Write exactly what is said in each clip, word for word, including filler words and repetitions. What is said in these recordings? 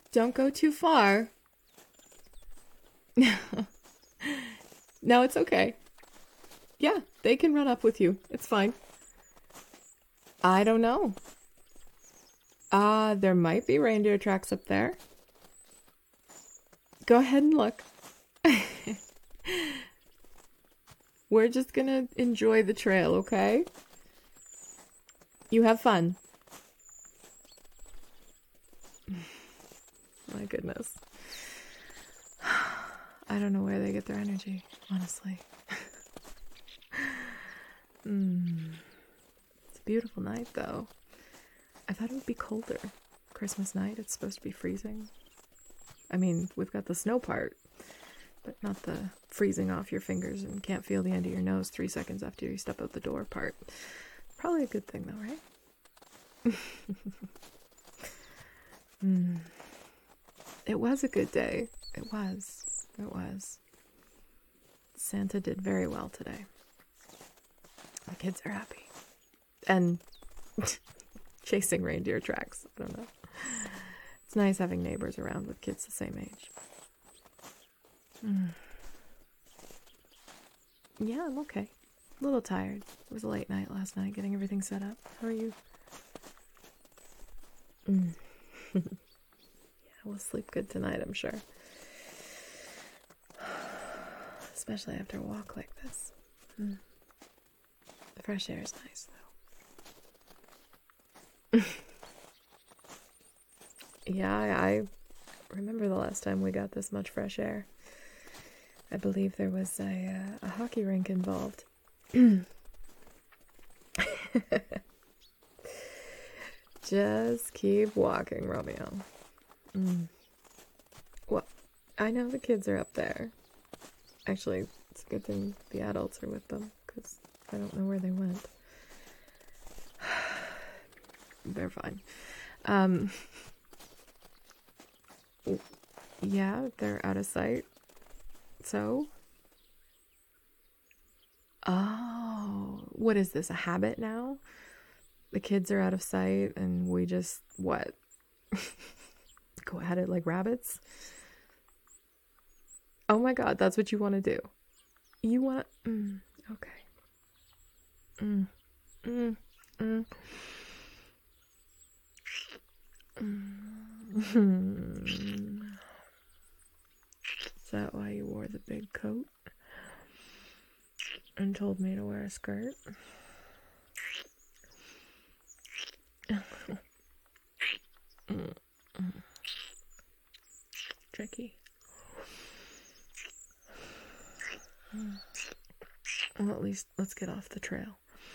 Don't go too far. No, it's okay. Yeah, they can run up with you. It's fine. I don't know. Ah, uh, there might be reindeer tracks up there. Go ahead and look. We're just gonna enjoy the trail, okay? You have fun. My goodness. I don't know where they get their energy, honestly. mm. It's a beautiful night, though. I thought it would be colder. Christmas night, it's supposed to be freezing. I mean, we've got the snow part, but not the freezing off your fingers and can't feel the end of your nose three seconds after you step out the door part. Probably a good thing, though, right? mm. It was a good day. It was. It was. Santa did very well today. The kids are happy. And chasing reindeer tracks. I don't know. It's nice having neighbors around with kids the same age. Mm. Yeah, I'm okay. A little tired. It was a late night last night getting everything set up. How are you? Mm. Yeah, we'll sleep good tonight, I'm sure. Especially after a walk like this. Mm. The fresh air is nice, though. Yeah, I, I remember the last time we got this much fresh air. I believe there was a, uh, a hockey rink involved. Just keep walking, Romeo. Mm. Well, I know the kids are up there. Actually, it's a good thing the adults are with them, because I don't know where they went. They're fine. Um, yeah, they're out of sight. So? Oh, what is this, a habit now? The kids are out of sight and we just, what? Go at it like rabbits? Oh my god, that's what you want to do. You want to... Mm, okay. Mm, mm, mm. Mm. Is that why you wore the big coat? And told me to wear a skirt? mm, mm. Tricky. Well, at least let's get off the trail.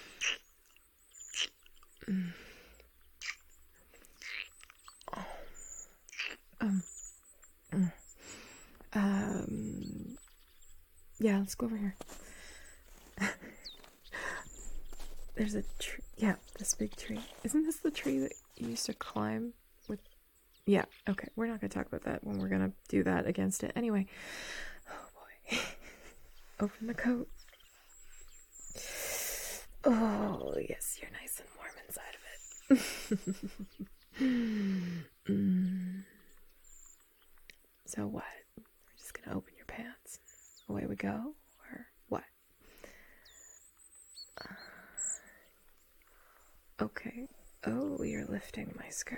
Mm. Oh. Um. Mm. Um. Yeah, let's go over here. There's a tree. Yeah, this big tree. Isn't this the tree that you used to climb with? Yeah, okay. We're not going to talk about that when we're going to do that against it. Anyway. Oh, boy. Open the coat. Oh, yes, you're nice and warm inside of it. mm. So what? We're just going to open your pants. Away we go? Or what? Uh, okay. Oh, you're lifting my skirt.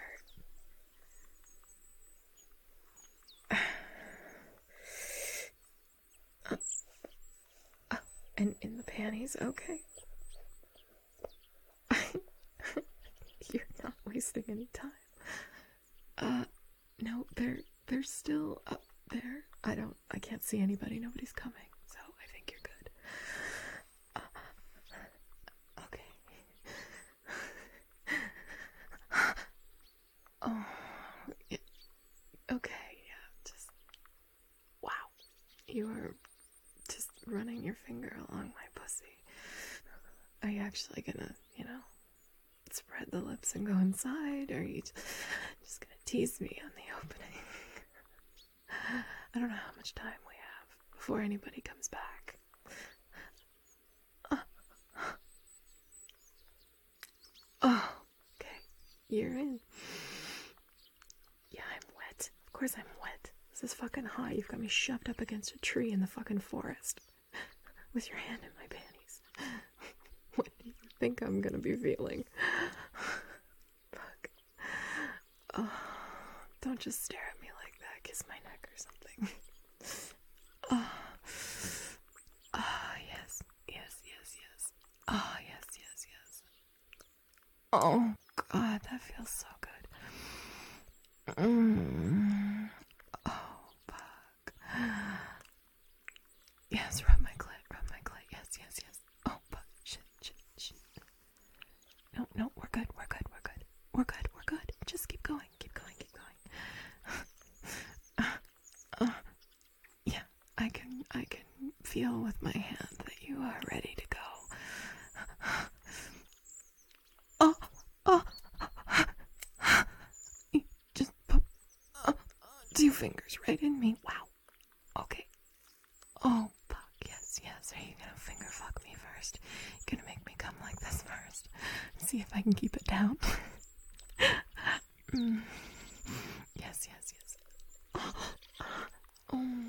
Uh, uh, and in the panties? Okay. You're not wasting any time. Uh, no, they're, they're still up there. I don't, I can't see anybody. Nobody's coming. So I think you're good. Uh, okay. Oh, yeah. Okay, yeah, just, wow. You are just running your finger along my pussy. Are you actually gonna, you know, spread the lips and go inside, or are you just gonna tease me on the opening? I don't know how much time we have before anybody comes back. Uh, oh, okay, you're in. Yeah, I'm wet, of course I'm wet. This is fucking hot. You've got me shoved up against a tree in the fucking forest. With your hand in my panties. What do you think I'm gonna be feeling? Fuck. Oh, don't just stare at me like that. Kiss my neck or something. Oh. Oh, yes. Yes, yes, yes. Oh, yes, yes, yes. Oh, God, that feels so good. Mm. Oh, fuck. Yes, rub my clit, rub my clit. Yes, yes, yes. Oh, fuck. Shit, shit, shit. No, no, we're good, we're good, we're good. We're good, we're good. Just keep going, keep going, keep going. uh, uh, yeah, I can, I can feel with my hand that you are ready to go. Oh, oh. You just put uh, two fingers right in me. Wow. Okay. Oh, fuck. Yes, yes. Are you gonna finger fuck me first? You're gonna make me come like this first. See if I can keep it down. mm. Yes, yes, yes. Oh. Oh.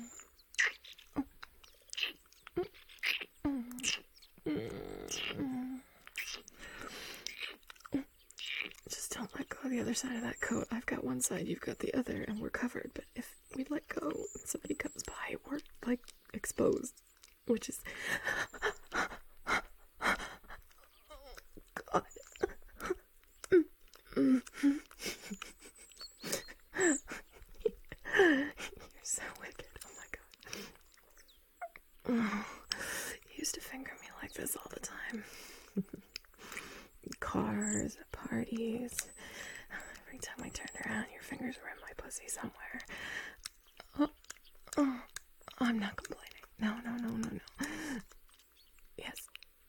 Just don't let go of the other side of that coat. I've got one side, you've got the other, and we're covered. But if we let go and somebody comes by, we're, like, exposed. Which is... God. You're so wicked. Oh my God. Oh, you used to finger me like this all the time. Cars, at parties. Every time I turned around, your fingers were in my pussy somewhere. Oh, oh, I'm not complaining. No, no, no, no, no. Yes.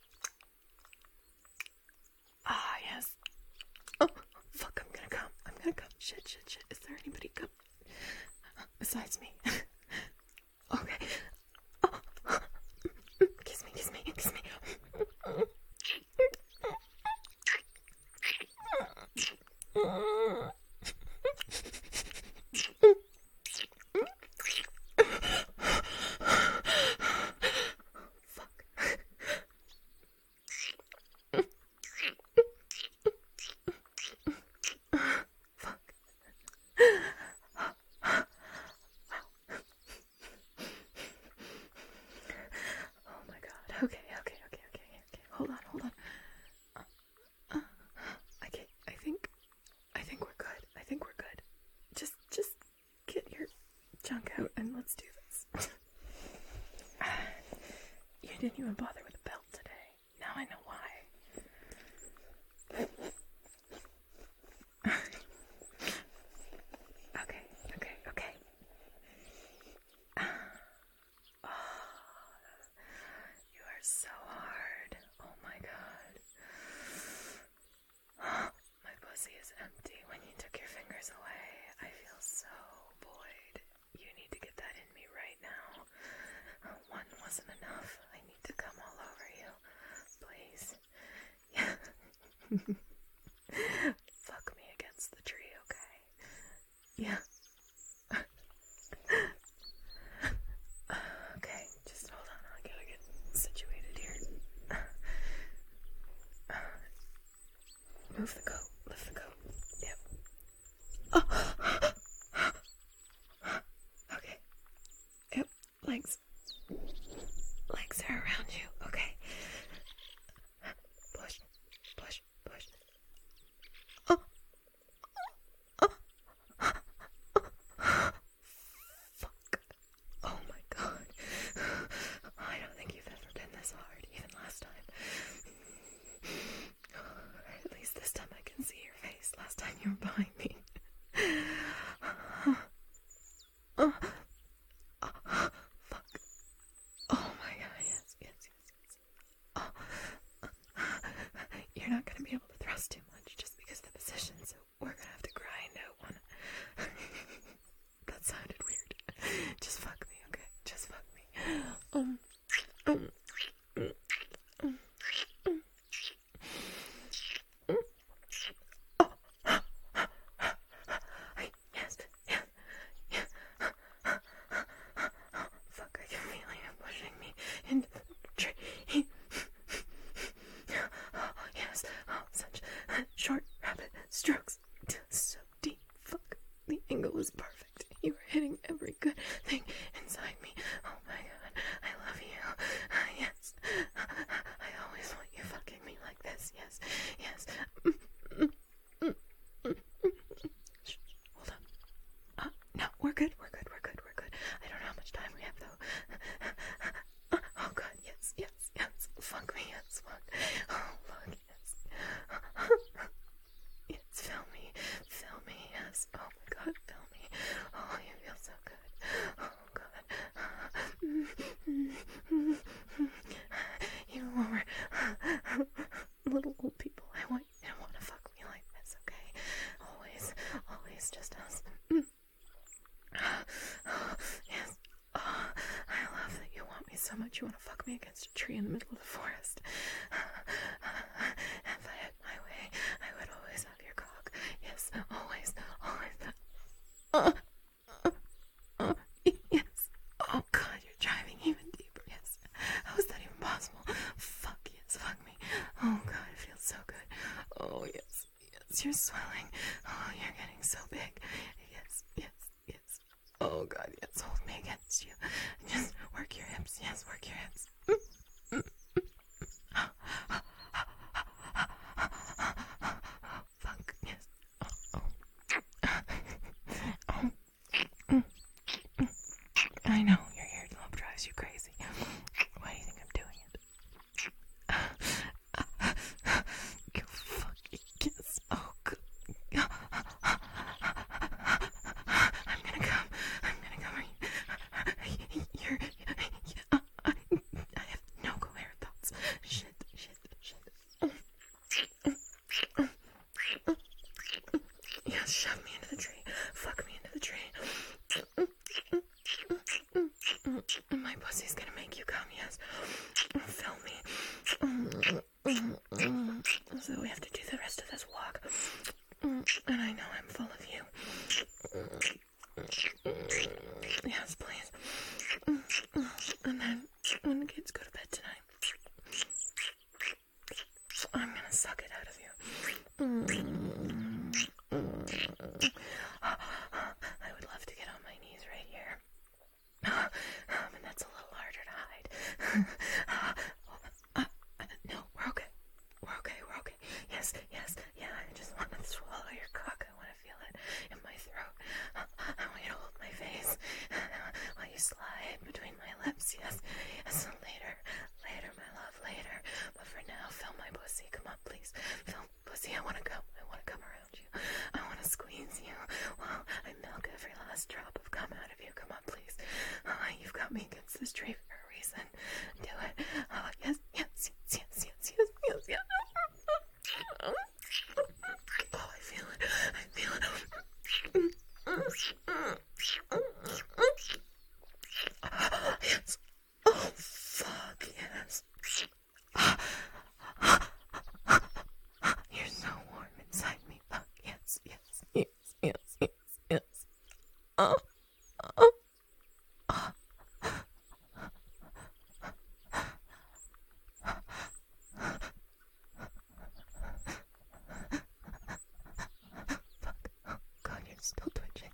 Ah, yes. Oh, fuck, I'm gonna come. I'm gonna come. Shit, shit, shit. Is there anybody come? Besides me. Okay. Oh. Kiss me, kiss me, kiss me. Okay, okay, okay, okay, okay. Hold on, hold on. Uh, uh, okay, I think, I think we're good. I think we're good. Just, just get your junk out and let's do this. You didn't even bother with a belt today. Now I know why. Okay, okay, okay. You are so hard. Oh my God. My pussy is empty when you took your fingers away. I feel so void. You need to get that in me right now. One wasn't enough. I need to come all over you. Please. Yeah. Fuck me against the tree, okay? Yeah. Okay, just hold on. I gotta get situated here. Move the coat. Lift the coat. Yep. Oh. Okay. Yep. Legs. Legs are around you. Okay. Push. Push. Push. Oh. Oh. Fuck. Oh my God. I don't think you've ever been this hard, even last time. At least this time I can see your face. Last time you were behind me. Oh. Oh. Fuck. Oh my God, yes, yes, yes, yes. Oh. You're not gonna be able to thrust too much just because of the position, so we're gonna have to grind out one. That sounded weird. Just fuck me, okay? Just fuck me. Um. Um. Um. Um. strokes. So deep. Fuck. The angle was perfect. You were hitting every good thing inside me. Oh my god. I love you. Yes. I always want you fucking me like this. Yes. Yes. Shh, hold on. Uh, no, we're good. We're good. We're good. We're good. I don't know how much time we have though. Oh god. Yes. Yes. Yes. Fuck me. Yes. Fuck. Oh fuck. Yes. Yes. Fill me. Fill me. Yes. Oh my god. Fill me. Oh, you feel so good. Oh god. Even when we're little old people, I want you to want to fuck me like this, okay? Always, always just us. Yes. Oh, I love that you want me so much. You want to fuck me against a tree in the middle of the forest. If I had my way, I would always have your cock. Yes, always, always. Uh, uh, uh, yes. Oh god, you're driving even deeper. Yes. How is that even possible? Fuck yes, fuck me. Oh god, it feels so good. Oh yes, yes, you're swelling. Oh, you're getting so big. Yes, yes, yes. Oh god, yes, hold me against you. Just work your hips. Yes, work your hips. Fuck, yes. Oh, oh. I know, your eardlobe drives you crazy. Why do you think I'm doing it? You fucking kiss. Oh, God. I'm gonna come. I'm gonna come. You're... Yeah, I, I have no coherent thoughts. Shit, shit, shit. Yeah, shove me into the tree. Fuck me into the tree. My pussy's gonna make you come, yes. Fill me. So we have to do the rest of this walk. And I know I'm full of you. Yes, please. And then when the kids go to bed tonight, I'm gonna suck it out of you. I would love to get on my knees right here. Um, and that's a little harder to hide. uh, uh, no, we're okay. We're okay, we're okay. Yes, yes, yeah, I just want to swallow your cock. I want to feel it in my throat. Uh, I want you to hold my face while you slide between my lips. Yes, yes, later, later, my love, later. But for now, fill my pussy. Come on, please. Fill my pussy. I want to come. I want to come around you. I want to squeeze you. Well, I milk every last drop of cum out of you. Come on, please. Oh, you've got me against this tree for a reason. Do it. Oh, yes, yes, yes, yes, yes, yes, yes, yes. Oh, I feel it. I feel it. Yes. Oh, fuck, yes. You're so warm inside me. Fuck, yes, yes, yes, yes, yes, yes. Oh, oh. God, you're still twitching.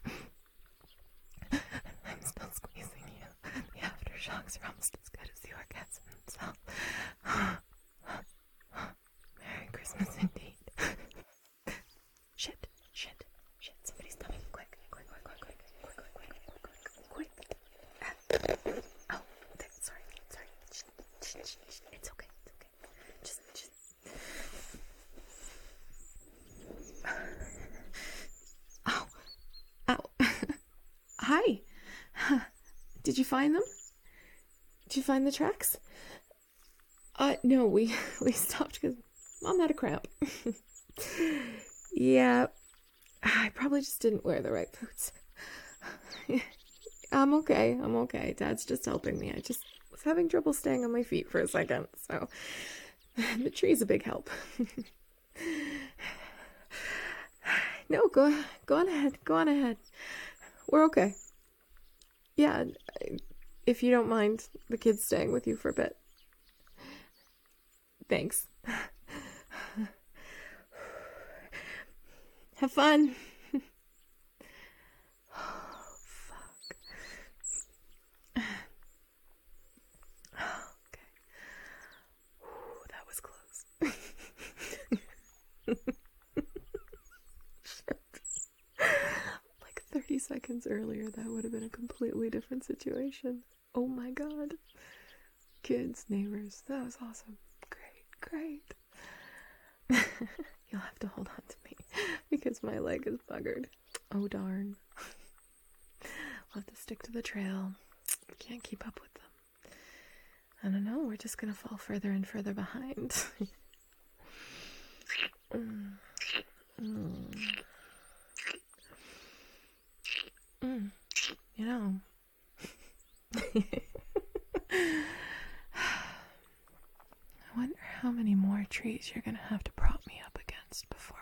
I'm still squeezing you. The aftershocks are almost as good as the orgasm itself. Merry Christmas indeed. Shit, shit, shit. Somebody's coming. Quick, quick, quick, quick, quick, quick, quick, quick, quick, quick, quick. Oh, okay, sorry, sorry. Shh, shh, shh, shh. It's okay, it's okay. Just, just. Oh, ow. Hi. Did you find them? Did you find the tracks? Uh, no, we, we stopped because Mom had a cramp. Yeah, I probably just didn't wear the right boots. I'm okay, I'm okay. Dad's just helping me. I just was having trouble staying on my feet for a second, so the tree's a big help. No, go, go on ahead, go on ahead. We're okay. Yeah, if you don't mind the kids staying with you for a bit. Thanks. Have fun. Oh, fuck. Okay. Ooh, that was close. Shit. Like thirty seconds earlier, that would have been a completely different situation. Oh my god. Kids, neighbors, that was awesome. Great, great. You'll have to hold on to me because my leg is buggered. Oh darn. I'll have to stick to the trail. Can't keep up with them. I don't know, we're just gonna fall further and further behind. mm. Mm. Mm. You know. I wonder how many more trees you're gonna have to prop me up against before